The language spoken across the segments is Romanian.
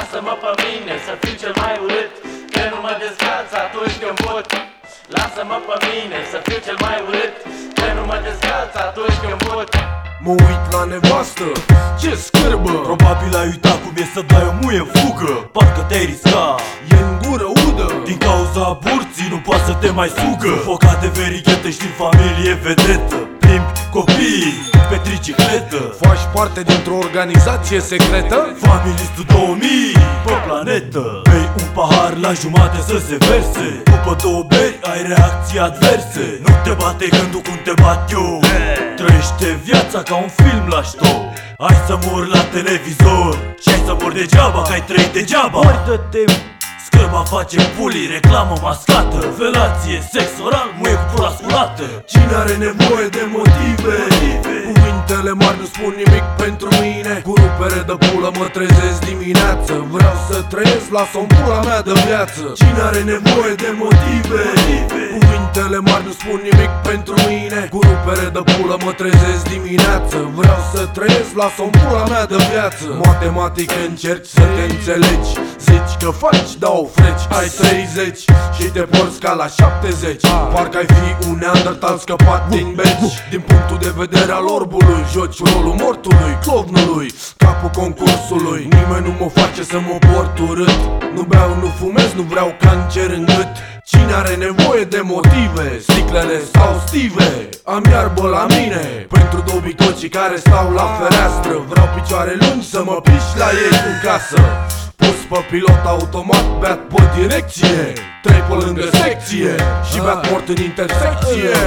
Lasă-mă pe mine să fiu cel mai urât, că nu mă descalț atunci când pot. Lasă-mă pe mine să fiu cel mai urât, că nu mă descalț atunci când pot. Mă uit la nevastă, ce scârbă. Probabil ai uitat cum e să dai o muie în fugă. Parcă te-ai riscat, E în gură udă. din cauza aborții nu poate să te mai sugă. Focat de verighetă și din familie vedetă. Plimbi copiii pe tricicletă. Faci parte dintr-o organizație secretă? Familistul 2000 pe planetă. Bei un pahar la jumate să se verse. După 2 beri ai reacții adverse. Nu te bate gândul cum te bat eu. Trăiește viața ca un film la ștou. Hai să mor la televizor și hai să mor degeaba, că ai trăit degeaba. Ori dă-te, scârba face pulii, reclamă mascată, felație, sex oral, muie cu pula sculată. Cine are nevoie de motive? Cuvintele mari nu spun nimic pentru mine. Cu rupere de pulă mă trezesc dimineață. Vreau să trăiesc, lasă-o-n pula mea de viață. Cine are nevoie de motive? Cuvintele mari nu spun nimic pentru mine. Cu rupere de pulă mă trezesc dimineață. Vreau să trăiesc, lasă-o-n pula mea de viață. Matematică încerci să te înțelegi. Zici că faci, dau freci. Ai 30 și te porți ca la 70. Parcă ai fi un neandertal scăpat din beci. Din punctul de vedere al orbului, joci rolul mortului, clovnului, capul concursului. Nimeni nu mă face să mă port urât. Nu beau, nu fumez, nu vreau cancer în gât. Cine are nevoie de motive? Sticlele stau stive. Am iarbă la mine pentru dobitocii care stau la fereastră. Vreau picioare lungi să mă piși la ei în casă. Pus pe pilot automat, beat pe direcție. Trei pe lângă secție și beat mort în intersecție.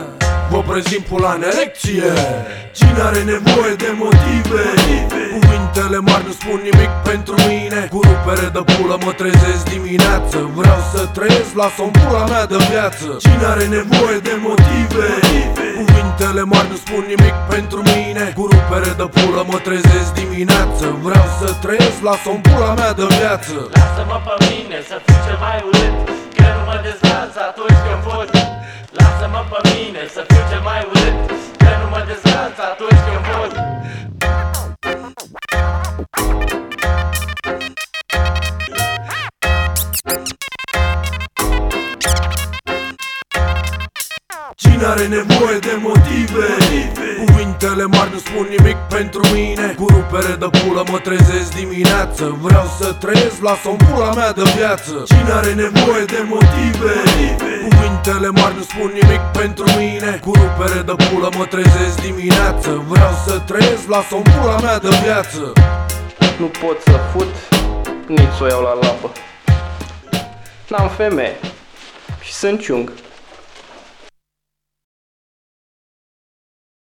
Vă prezint pula în erecție. Cine are nevoie de motive? Cuvintele mari nu spun nimic pentru mine. Cu rupere de pulă mă trezesc dimineață. Vreau să trăiesc, lasă-o-n pula mea de viață. Cine are nevoie de motive? Cuvintele mari nu spun nimic pentru mine. Cu rupere de pulă mă trezesc dimineață. Vreau să trăiesc, lasă-o-n pula mea de viață. Lasă-mă pe mine să fiu cel mai urât, că nu mă descalț atunci când pot. Lasă-mă pe mine să fiu cel mai urât, că nu mă descalț atunci când pot. Cine are nevoie de motive? Cuvintele mari nu spun nimic pentru mine. Cu rupere de pulă mă trezesc dimineață. Vreau să trăiesc, lasă-o-n pula mea de viață. Cine are nevoie de motive? Cuvintele mari nu spun nimic pentru mine. Cu rupere de pulă mă trezesc dimineață. Vreau să trăiesc, lasă-o-n pula mea de viață. Nu pot să fut, nici să o iau la lapă. N-am femeie și sunt ciung.